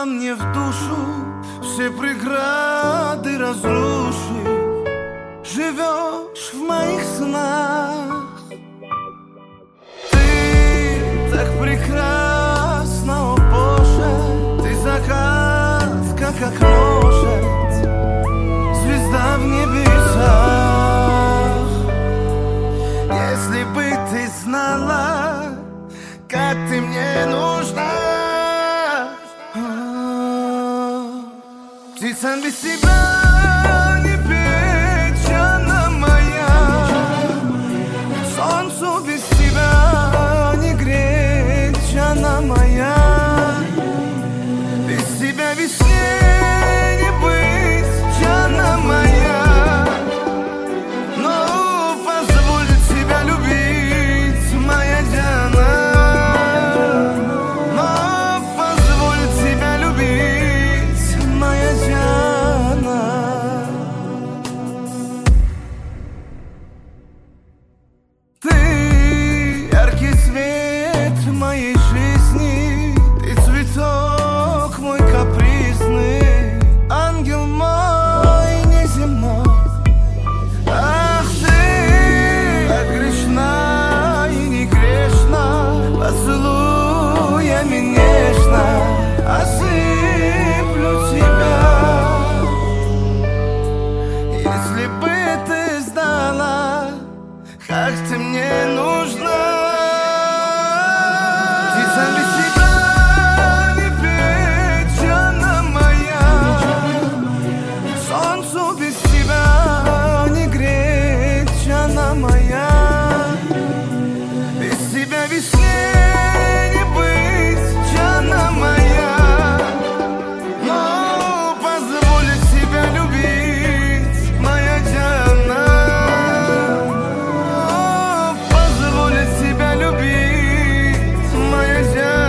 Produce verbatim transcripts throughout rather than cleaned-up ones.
Вошла мне в душу, все преграды разрушив, живешь в моих снах. Ты так прекрасна, о Боже, ты загадка, как ножет, звезда в небесах. Если бы ты знала, как ты мне нужна, птицам без тебя не петь, она моя. Солнцу без тебя не греть, она моя. Без тебя весне не быть, она моя. Но позволь себя любить, моя Диана. Моей жизни ты цветок мой капризный, ангел мой неземной. Ах, ты так грешна и не грешна, поцелуями нежно осыплю тебя. Если бы ты знала, как ты мне нужна, без тебя не петь, она моя. Солнцу без тебя не греть, она моя. Без тебя весне не быть, она моя. Но позволь себя любить, моя Диана. Позволь себя любить, моя Диана.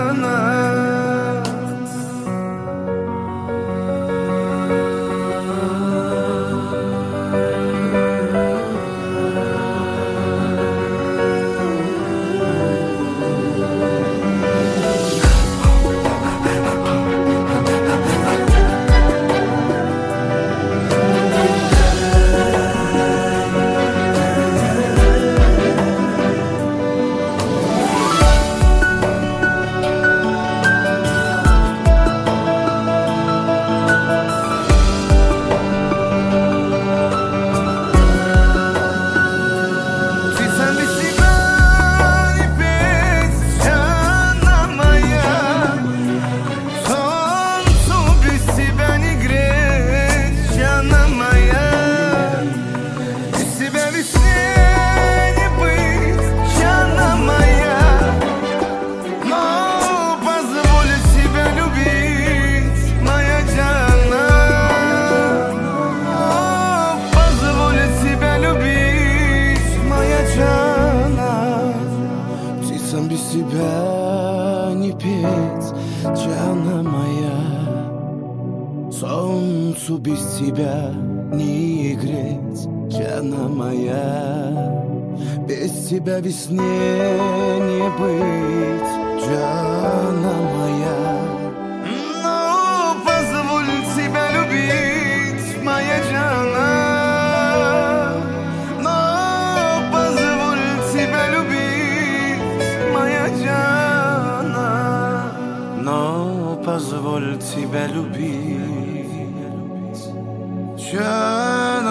Без тебя не петь, Диана моя. Солнцу без тебя не греть, Диана моя. Без тебя весне не быть, Диана моя. Но позволь себя любить, моя Диана. Позволь тебя любить, Диана.